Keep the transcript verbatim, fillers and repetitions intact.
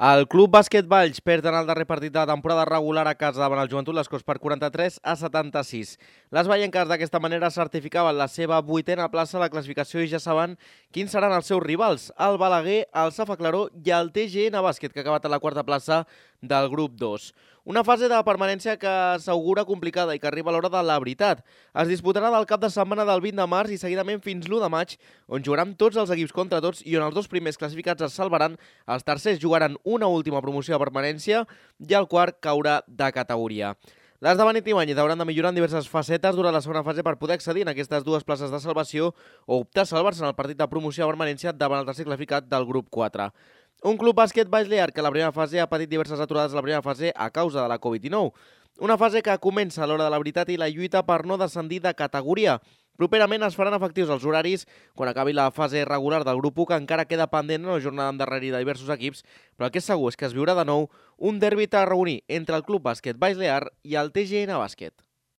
El Club Bàsquet Valls perd en el darrer partit de la temporada regular a casa davant el Joventut Les Corts per quaranta-tres a setanta-sis. Les vallenques d'aquesta manera certificaven la seva vuitena plaça a la classificació i ja saben quins seran els seus rivals, el Balaguer, el Safa Claró i el T G N Bàsquet, que ha acabat a la quarta plaça del grup dos. Una fase de permanència que s'augura complicada i que arriba a l'hora de la veritat. Es disputarà del cap de setmana del vint de març i seguidament fins l'u de maig, on jugaran tots els equips contra tots i on els dos primers classificats es salvaran, els tercers jugaran una última promoció de permanència i el quart caurà de categoria. L'esdevenit Ibáñez hauran de millorar en diverses facetes durant la segona fase per poder accedir en aquestes dues places de salvació o optar a salvar-se en el partit de promoció de permanència davant el tercer classificat del grup quatre. Un club bàsquet Valls Lear que a la primera fase ha patit diverses aturades a la primera fase a causa de la Covid dinou. Una fase que comença a l'hora de la veritat i la lluita per no descendir de categoria. Properament es faran efectius els horaris quan acabi la fase regular del grup u, que encara queda pendent en una jornada endarrerida de diversos equips, però el que és segur és que es viurà de nou un derbi tarragoní entre el club bàsquet Valls Lear i el T G N Bàsquet.